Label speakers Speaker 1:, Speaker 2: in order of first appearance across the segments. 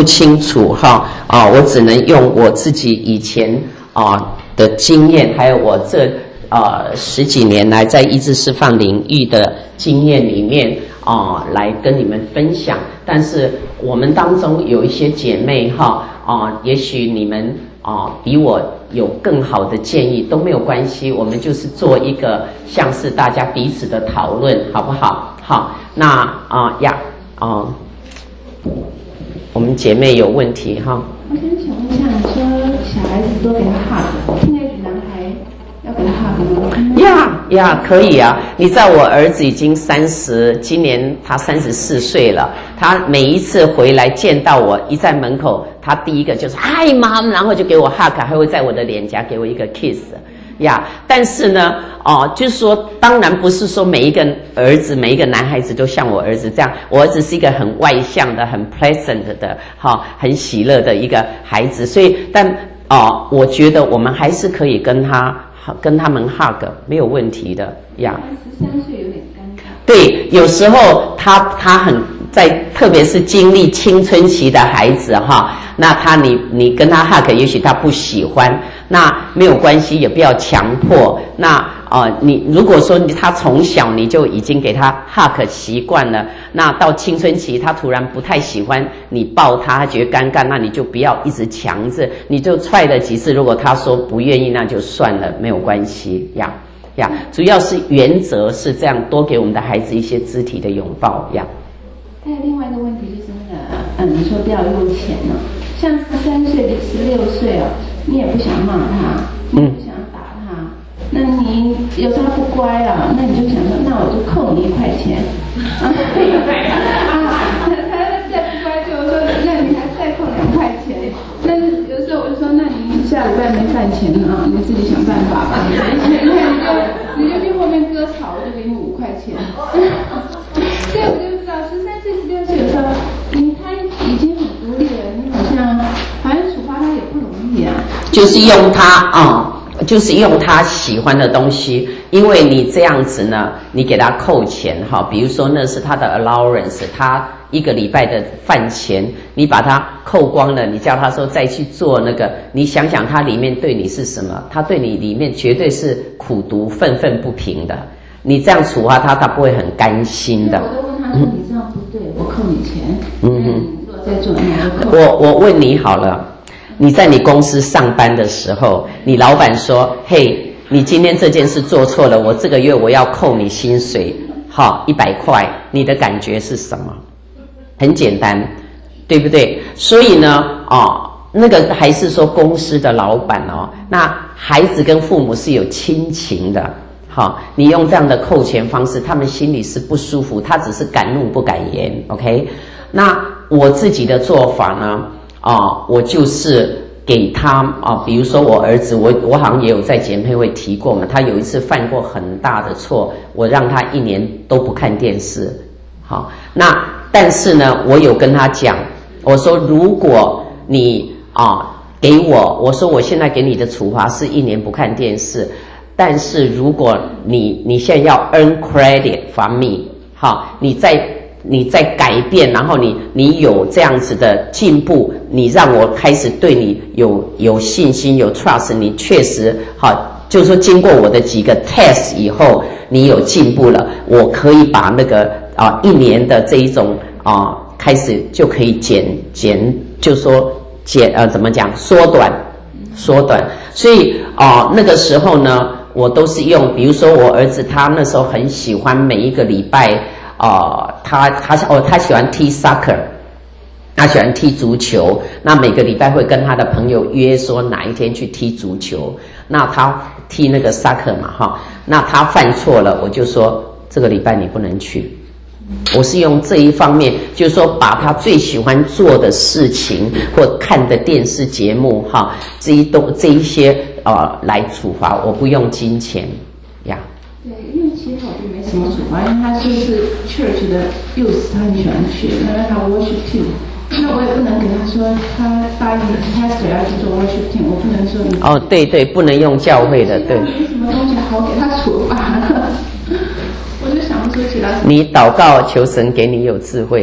Speaker 1: 清楚哈我只能用我自己以前的经验，还有我这10几年来在医治释放领域的经验里面来跟你们分享。但是我们当中有一些姐妹也许你们比我有更好的建议都没有关系，我们就是做一个像是大家彼此的讨论，好不好？好，那我们姐妹有问题哈。
Speaker 2: 我想请问一下，你说小孩子多给他 hug， 现在男孩要给他 hug 吗？
Speaker 1: 可以啊。你知道我儿子已经今年他34岁了，他每一次回来见到我，一在门口，他第一个就是嗨妈，然后就给我 hug， 还会在我的脸颊给我一个 kiss。但是呢，就是说，当然不是说每一个儿子、每一个男孩子都像我儿子这样。我儿子是一个很外向的、很 pleasant 的，很喜乐的一个孩子。所以，我觉得我们还是可以跟他们 hug， 没有问题的
Speaker 2: 13岁有点尴尬。
Speaker 1: 对，有时候他很特别是经历青春期的孩子那你跟他 hug， 也许他不喜欢。那没有关系，也不要强迫。那你如果说他从小你就已经给他 hug 习惯了，那到青春期他突然不太喜欢你抱他，他觉得尴尬，那你就不要一直强制，你就try了几次，如果他说不愿意，那就算了，没有关系主要是原则是这样，多给我们的孩子一些肢体的拥抱
Speaker 2: 还有另外一个问题就是你说不要用钱像13岁、16岁你也不想骂他，你也不想打他，那你有时候他不乖那你就想说，那我就扣你1块钱他再不乖就说，那你还再扣2块钱。那有时候我就说，那你下礼拜没饭钱你自己想办法吧。你就去后面割草，我就给你5块钱。所以我就知道13岁、16岁有时候他已经很独立了，你好像处罚他也不容易
Speaker 1: 就是用他喜欢的东西，因为你这样子呢，你给他扣钱比如说那是他的 allowance， 他1个礼拜的饭钱，你把它扣光了，你叫他说再去做那个，你想想他里面对你是什么？他对你里面绝对是苦毒、愤愤不平的。你这样处罚他，他不会很甘心的。
Speaker 2: 我都问他说：“你这样不对，我扣你钱。”如果再做，你就扣。
Speaker 1: 我问你好了。你在你公司上班的时候，你老板说：“嘿，你今天这件事做错了，我这个月我要扣你薪水，100块。”你的感觉是什么？很简单，对不对？所以呢，那个还是说公司的老板那孩子跟父母是有亲情的。你用这样的扣钱方式，他们心里是不舒服，他只是敢怒不敢言 ，OK？ 那我自己的做法呢？我就是给他比如说我儿子，我好像也有在姐妹会提过嘛，他有一次犯过很大的错，我让他1年都不看电视。那但是呢，我有跟他讲，我说如果你给我说我现在给你的处罚是1年不看电视。但是如果你现在要 earn credit from me， 你在改变，然后你有这样子的进步，你让我开始对你有信心，有 trust， 你确实就是说经过我的几个 test 以后，你有进步了，我可以把那个1年的这一种开始就可以就是说怎么讲缩短。所以那个时候呢，我都是用，比如说我儿子他那时候很喜欢每一个礼拜他喜欢踢 soccer， 他喜欢踢足球，那每个礼拜会跟他的朋友约说哪一天去踢足球，那他踢那个 soccer 嘛那他犯错了，我就说这个礼拜你不能去。我是用这一方面，就是说把他最喜欢做的事情或看的电视节目这一些来处罚，我不用金钱呀。
Speaker 2: 对，因为其实我就没什么处罚，因为他就是 church 的 youth， 他很喜欢去，那他 worship team， 那我也不能给他说他答应 pastor 要去做 worship team， 我不能说你
Speaker 1: 对，不能用教会的，对。
Speaker 2: 没什么东西好给他处罚。我就想说其他。
Speaker 1: 你祷告求神给你有智慧。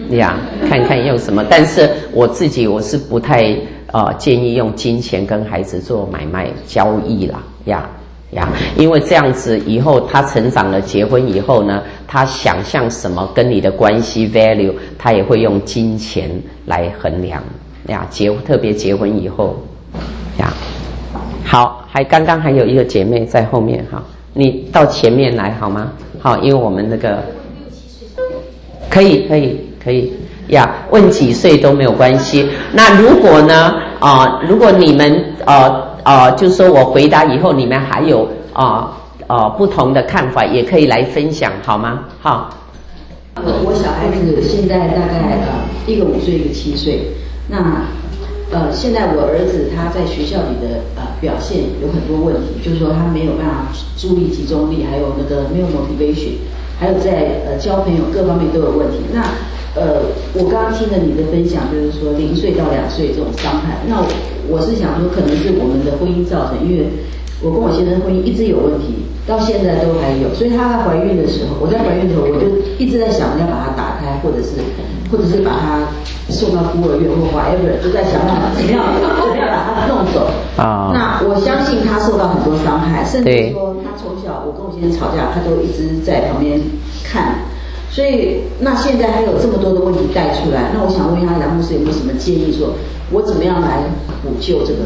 Speaker 1: 呀，看看用什么。但是我自己我是不太建议用金钱跟孩子做买卖交易啦呀。因为这样子以后他成长了，结婚以后呢，他想象什么跟你的关系 value， 他也会用金钱来衡量呀。特别结婚以后呀。好，刚刚还有一个姐妹在后面哈，你到前面来好吗？好，因为我们那个可以呀，问几岁都没有关系。那如果呢如果你们就是说我回答以后你们还有不同的看法，也可以来分享好吗？好。
Speaker 3: 我小孩子现在大概一个5岁，一个7岁。那现在我儿子他在学校里的表现有很多问题，就是说他没有办法注意集中力，还有那个没有 motivation， 还有在交朋友各方面都有问题。那我刚刚听了你的分享，就是说0岁到2岁这种伤害，那我是想说可能是我们的婚姻造成，因为我跟我先生婚姻一直有问题，到现在都还有，所以她怀孕的时候，我在怀孕的时候我就一直在想要把它打开，或者是把它送到孤儿院或 whatever， 就在想办法怎么样把它弄走。那我相信他受到很多伤害，甚至说他从小我跟我先生吵架，他都一直在旁边看。所以那现在还有这么多的问题带出来，那我想问一下梁牧师有没有什么建议，说我怎么样来补救这个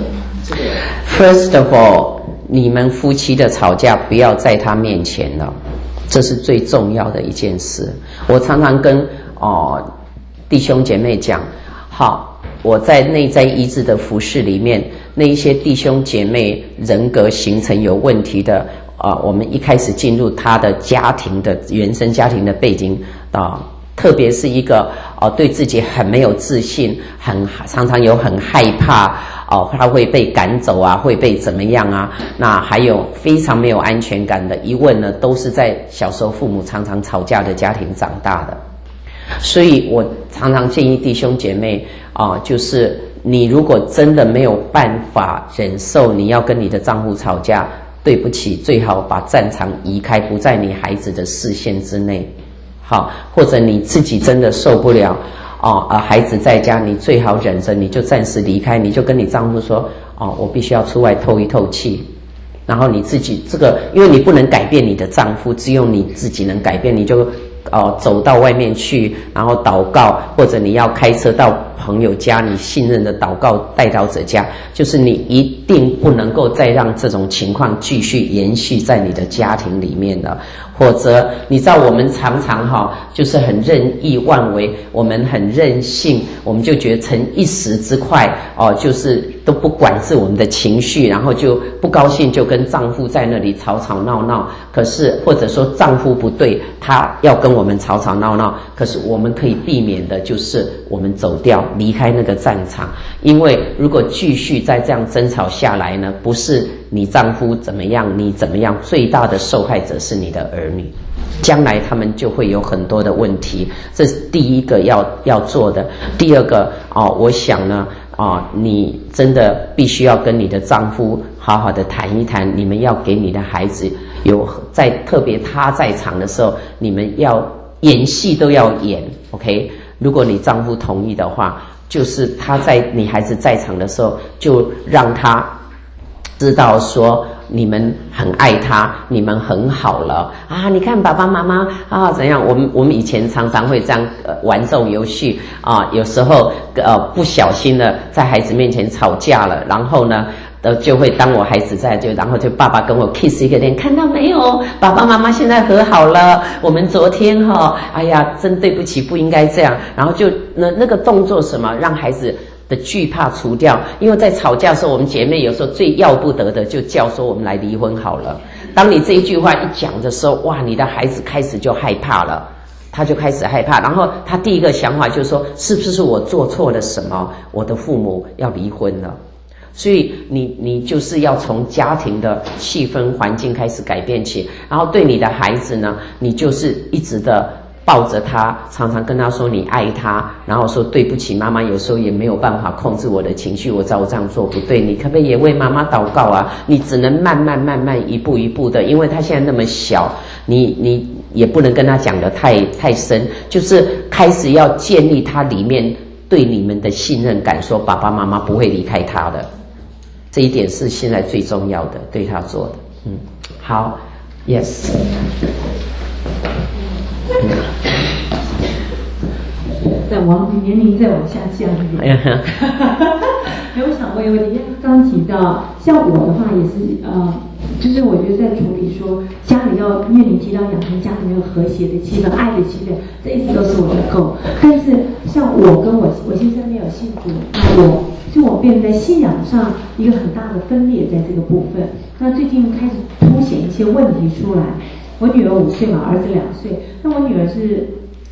Speaker 1: First of all， 你们夫妻的吵架不要在他面前了，这是最重要的一件事。我常常跟弟兄姐妹讲，好，我在内在医治的服事里面，那一些弟兄姐妹人格形成有问题的我们一开始进入他的家庭的原生家庭的背景特别是一个对自己很没有自信，常常有很害怕他会被赶走啊，会被怎么样啊，那还有非常没有安全感的，一问呢都是在小时候父母常常吵架的家庭长大的。所以我常常建议弟兄姐妹就是你如果真的没有办法忍受你要跟你的丈夫吵架，对不起，最好把战场移开，不在你孩子的视线之内。好，或者你自己真的受不了孩子在家，你最好忍着，你就暂时离开，你就跟你丈夫说我必须要出外透一透气。然后你自己这个，因为你不能改变你的丈夫，只有你自己能改变，你就走到外面去，然后祷告，或者你要开车到朋友家，你信任的祷告代祷者家，就是你一定不能够再让这种情况继续延续在你的家庭里面了。否则你知道我们常常就是很任意妄为，我们很任性，我们就觉得逞一时之快就是都不管是我们的情绪，然后就不高兴就跟丈夫在那里吵吵闹闹，可是或者说丈夫不对，他要跟我们吵吵闹闹，可是我们可以避免的就是我们走掉，离开那个战场。因为如果继续再这样争吵下来呢，不是你丈夫怎么样你怎么样，最大的受害者是你的儿女，将来他们就会有很多的问题。这是第一个要做的。第二个我想呢你真的必须要跟你的丈夫好好的谈一谈，你们要给你的孩子特别他在场的时候，你们要演戏都要演 OK。 如果你丈夫同意的话，就是他在你孩子在场的时候，就让他知道说你们很爱他，你们很好了你看爸爸妈妈怎样。我们以前常常会这样玩这种游戏有时候不小心的在孩子面前吵架了，然后呢就会当我孩子在，然后就爸爸跟我 kiss 一个脸，看到没有，爸爸妈妈现在和好了，我们昨天哎呀真对不起，不应该这样。然后就那个动作什么让孩子的惧怕除掉。因为在吵架的时候，我们姐妹有时候最要不得的就叫说我们来离婚好了。当你这一句话一讲的时候，哇，你的孩子开始就害怕了，他就开始害怕，然后他第一个想法就是说是不是我做错了什么，我的父母要离婚了。所以你就是要从家庭的气氛环境开始改变起，然后对你的孩子呢，你就是一直的抱着他，常常跟他说你爱他，然后说对不起妈妈有时候也没有办法控制我的情绪，我知道我这样做不对，你可不可以也为妈妈祷告啊？你只能慢慢一步一步的，因为他现在那么小，你也不能跟他讲得太深，就是开始要建立他里面对你们的信任感，说爸爸妈妈不会离开他的，这一点是现在最重要的，对他做的。好 ，yes。
Speaker 4: 年龄再往下降一点。我想问一个问题，因为刚提到，像我的话也是就是我觉得在处理说家里要，因为你提到养成家里面有和谐的气氛、爱的气氛，这一直都是我的goal。但是像我跟我先生没有信主，那我变成在信仰上一个很大的分裂，在这个部分。那最近开始凸显一些问题出来。我女儿5岁嘛，儿子2岁。那我女儿是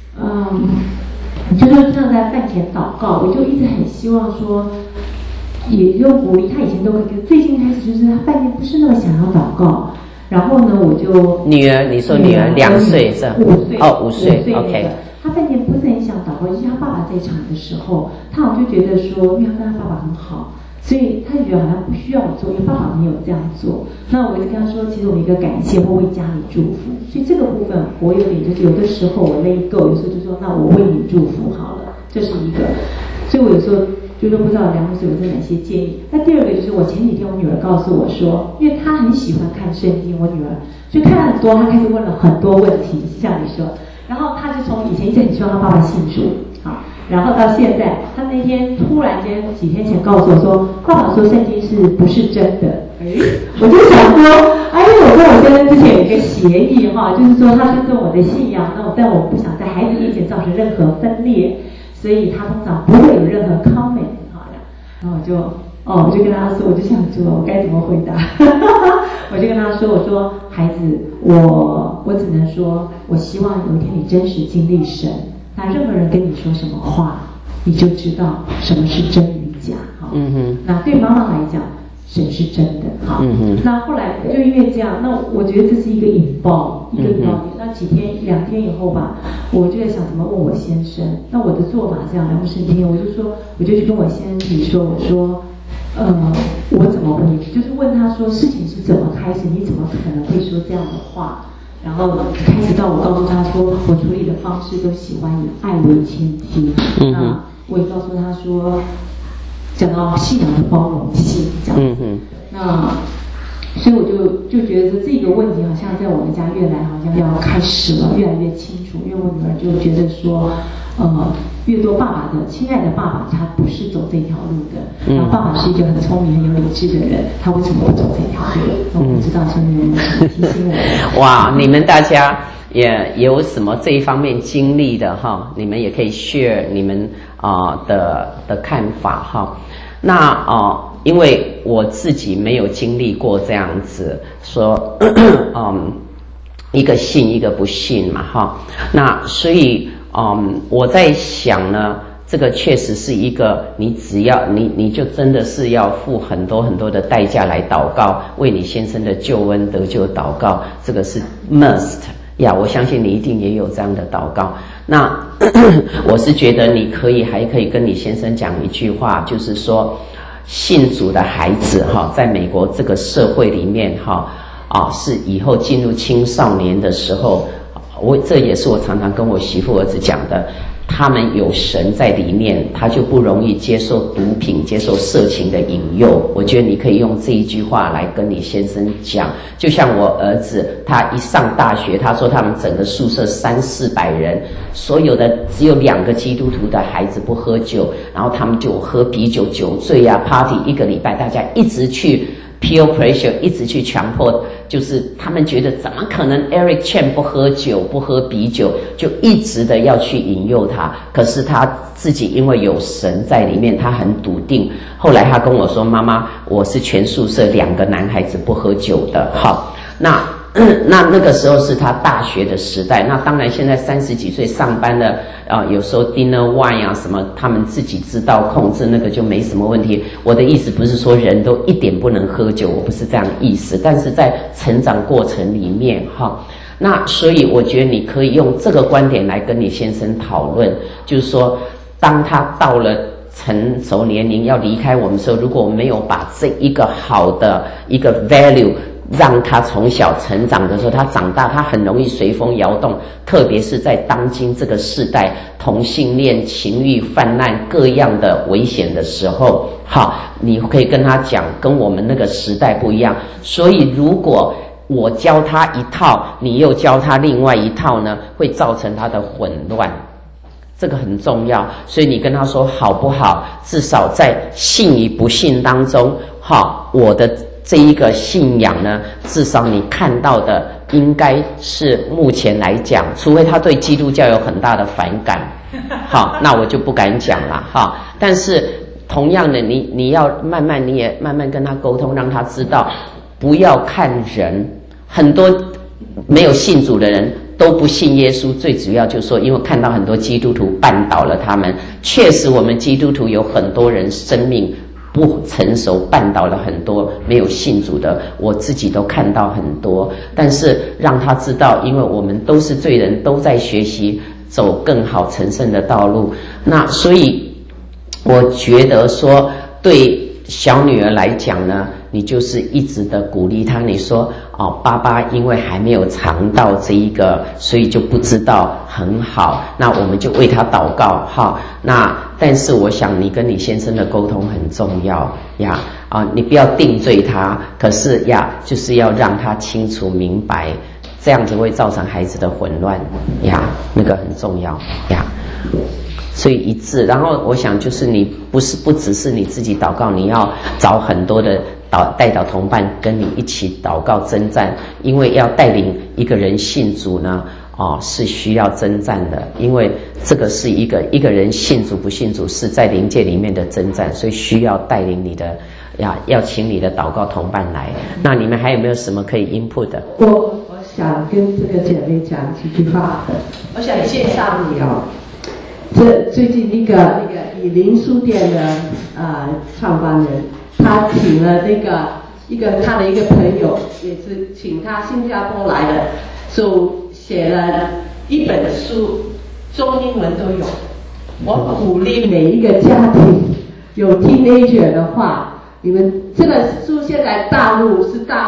Speaker 4: 就是这样在饭前祷告，我就一直很希望说，也就鼓励他。以前都会跟，最近开始就是他半夜不是那么想要祷告，然后呢，我就
Speaker 1: 女儿，你说女儿2岁是
Speaker 4: 5岁
Speaker 1: 哦，5岁 ，OK。
Speaker 4: 他半夜不是很想祷告，就是他爸爸在场的时候，他好像就觉得说，因为他跟他爸爸很好。所以他就觉得好像不需要我做，因为爸爸没有这样做。那我就跟他说，其实我们一个感谢或为家里祝福。所以这个部分我有点就是有的时候我let go，有时候就说那我为你祝福好了，这是一个。所以我有时候就是不知道梁牧师有哪些建议。那第二个就是我前几天我女儿告诉我说，因为她很喜欢看圣经，我女儿所以看了很多，她开始问了很多问题，像你说，然后她就从以前一直很希望她爸爸信主，好。然后到现在，他那天突然间几天前告诉我说，爸爸说圣经是不是真的？我就想说，因为我跟我先生之前有一个协议哈，就是说他尊重我的信仰，但我不想在孩子面前造成任何分裂，所以他通常不会有任何 comment 哈。然后我就跟他说，我就想说我该怎么回答？我就跟他说，我说孩子，我只能说，我希望有一天你真实经历神。那任何人跟你说什么话，你就知道什么是真与假。好，那对妈妈来讲，神是真的。好，那后来就因为这样，那我觉得这是一个引爆，一个引爆点。那2天以后吧，我就在想怎么问我先生。那我的做法这样，然后圣经，我就去跟我先生提说，我说，我怎么回？就是问他说事情是怎么开始？你怎么可能会说这样的话？然后开始到我告诉他说，我处理的方式都喜欢以爱为前提。那我也告诉他说，讲到信仰的包容性这样子。那所以我就觉得这个问题好像在我们家越来好像要开始了，越来越清楚。因为我女儿就觉得说，越多爸爸的亲爱的爸爸，他不是走这条路的。然后爸爸是一个很聪明、很有理智的人，他为什么不走这条路？那我不知道现在有没有提醒我。
Speaker 1: 哇，你们大家也有什么这一方面经历的哈？你们也可以 share 你们的看法哈。那因为我自己没有经历过这样子说，一个信一个不信嘛哈。那所以我在想呢，这个确实是一个你只要你就真的是要付很多很多的代价来祷告，为你先生的救恩得救祷告，这个是 must 呀。我相信你一定也有这样的祷告。那我是觉得你还可以跟你先生讲一句话，就是说信主的孩子哈，在美国这个社会里面哈是以后进入青少年的时候，这也是我常常跟我媳妇儿子讲的，他们有神在里面，他就不容易接受毒品、接受色情的引诱。我觉得你可以用这一句话来跟你先生讲。就像我儿子，他一上大学，他说他们整个宿舍300-400人，所有的只有2个基督徒的孩子不喝酒，然后他们就喝啤酒、酒醉啊 ，party 1个礼拜，大家一直去 peer pressure， 一直去强迫，就是他们觉得怎么可能 Eric Chen 不喝酒不喝啤酒，就一直的要去引诱他。可是他自己因为有神在里面，他很笃定。后来他跟我说，妈妈，我是全宿舍2个男孩子不喝酒的。好，那个时候是他大学的时代。那当然现在30几岁上班了有时候 dinner wine 啊什么他们自己知道控制，那个就没什么问题。我的意思不是说人都一点不能喝酒，我不是这样意思，但是在成长过程里面那所以我觉得你可以用这个观点来跟你先生讨论，就是说当他到了成熟年龄要离开我们的时候，如果我们没有把这一个好的一个 value 让他从小成长的时候，他长大他很容易随风摇动，特别是在当今这个世代，同性恋、情欲泛滥各样的危险的时候，好，你可以跟他讲，跟我们那个时代不一样。所以如果我教他一套，你又教他另外一套呢，会造成他的混乱。这个很重要，所以你跟他说好不好？至少在信与不信当中，好，我的这一个信仰呢，至少你看到的应该是目前来讲，除非他对基督教有很大的反感，好，那我就不敢讲了哈。但是同样的，你要慢慢，你也慢慢跟他沟通，让他知道不要看人。很多没有信主的人都不信耶稣，最主要就是说，因为看到很多基督徒绊倒了他们。确实，我们基督徒有很多人生命不成熟，绊倒了很多没有信主的，我自己都看到很多。但是让他知道，因为我们都是罪人，都在学习走更好成圣的道路。那所以我觉得说，对小女儿来讲呢，你就是一直的鼓励她，你说爸爸因为还没有尝到这一个，所以就不知道很好，那我们就为他祷告哈。那但是我想你跟你先生的沟通很重要呀，你不要定罪他，可是呀，就是要让他清楚明白，这样子会造成孩子的混乱呀，那个很重要呀。所以一致，然后我想就是你不只是你自己祷告，你要找很多的代祷同伴跟你一起祷告征战，因为要带领一个人信主呢，是需要征战的，因为这个是一个人信主不信主是在灵界里面的征战，所以需要带领你的要请你的祷告同伴来。那你们还有没有什么可以 input 的？
Speaker 5: 我想跟这个姐妹讲几句话，我想介绍你这最近那个以林书店的创办人，他请了他的一个朋友，也是请他新加坡来的，就写了一本书，中英文都有。我鼓励每一个家庭有 teenager 的话，你们这个书现在大陆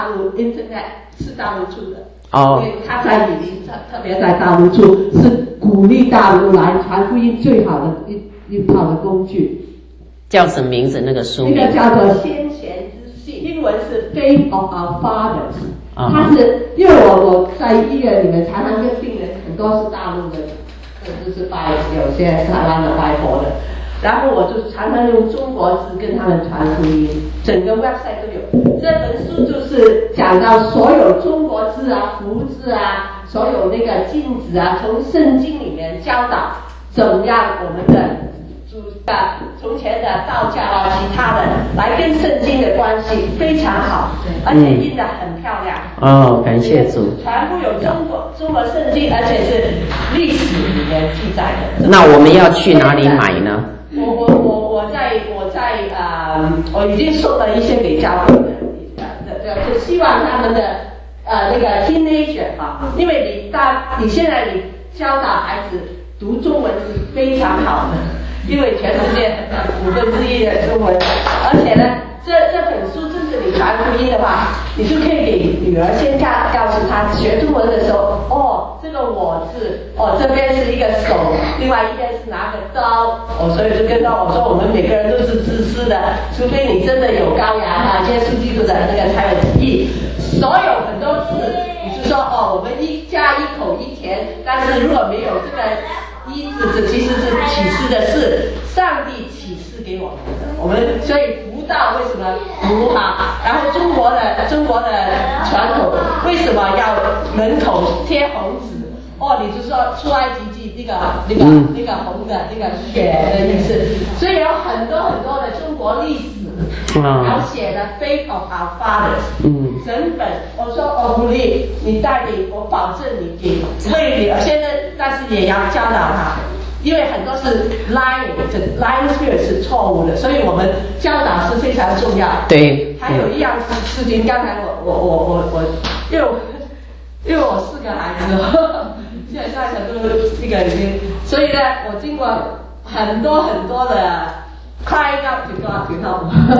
Speaker 5: Internet 是大陆出的。因为他在以林，特别在大陆出，是鼓励大陆来传福音最好的一套的工具。
Speaker 1: 叫什么名字？那个书名？
Speaker 5: 那个叫做《先贤之信》，英文是 Faith of Our Fathers。它是因为我在医院里面常常跟病人，很多是大陆的，就是有些台湾的外国的，然后我就常常用中国字跟他们传福音，整个 website 都有。这本书就是讲到所有中国字啊、福字啊，所有那个禁止啊，从圣经里面教导怎么样我们的从前的道教啊、其他的来跟圣经的关系非常好，而且印得很漂亮。
Speaker 1: 感谢主。
Speaker 5: 全部有中国圣经，而且是历史里面记载的。
Speaker 1: 那我们要去哪里买呢？
Speaker 5: 我已经送了一些给教会的，就希望他们的那个 teenager 因为你现在你教导孩子读中文是非常好的，因为全世界1/5的中文，而且呢，这本书真是你传福音的话，你就可以给女儿先告诉她学中文的时候，这个我字，这边是一个手，另外一边是拿个刀，所以就跟到我说，我们每个人都是自私的，除非你真的有羔羊接触基督的那个才有义。所有很多字，你是说我们一家一口一田，但是如果没有这个一字，这其实是启示的是上帝启示给我们的。我们所以福道为什么福然后中国的传统为什么要门口贴红纸？你就说出埃及记那个红的那个血的意思，所以有很多的中国历史描写的 Faith of Our Fathers。整本我说我鼓励你带领，我保证你给为你，现在但是也要教导他，因为很多是 lying spirit 是错误的，所以我们教导是非常重要。
Speaker 1: 对。
Speaker 5: 还有一样事情，刚才我因为我4个孩子，现在很多这个已经，所以呢，我经过很多的crying out to God to help，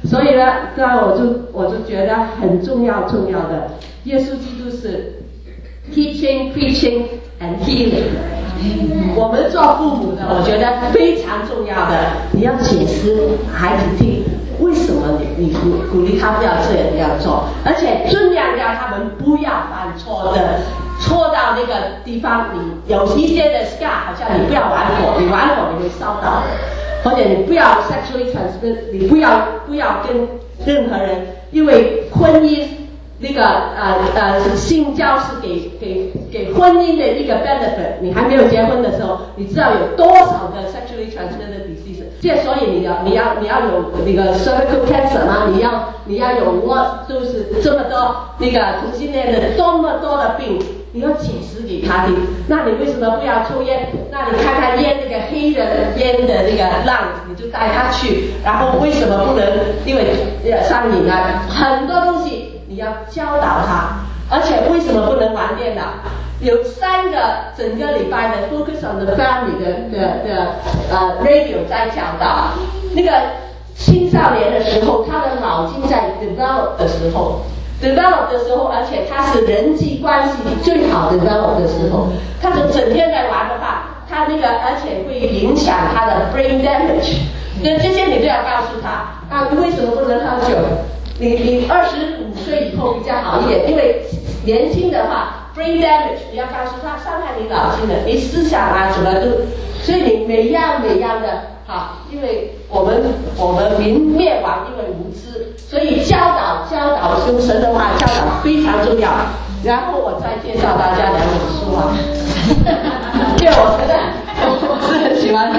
Speaker 5: 所以呢，我就觉得很重要的，耶稣基督是 teaching, preaching and healing。我们做父母的，我觉得非常重要的，你要解释孩子听，为什么你鼓励他不要这样做，而且尽量让他们不要犯错的，错到那个地方，你有一些的 scar， 好像你不要玩火，你玩火你会烧到人，或者你不要 sexually transmit， 你不要跟任何人，因为婚姻那个性交是给婚姻的一个 benefit。你还没有结婚的时候，你知道有多少的 sexually transmitted disease？ 这所以你要有那个 cervical cancer 吗？你要有就是这么多那个同性恋的这么多的病，你要解释给他听。那你为什么不要抽烟？那你看看烟那个黑的烟的那个浪，你就带他去。然后为什么不能？因为上瘾啊，很多东西。你要教导他，而且为什么不能玩电脑？有3个整个礼拜的 Focus on the Family 的radio 在教导，那个青少年的时候，他的脑筋在 develop 的时候，而且他是人际关系最好 develop 的时候，他就整天在玩的话，他那个而且会影响他的 brain damage。那这些你都要告诉他。为什么不能喝酒？你25岁以后比较好一点，因为年轻的话 brain damage， 你要告诉他伤害你脑筋的，你思想啊什么都，所以你每样的好，因为我们灭亡因为无知，所以教导用神的话教导非常重要。然后我再介绍大家2本书啊，因为我觉得我是很喜欢看。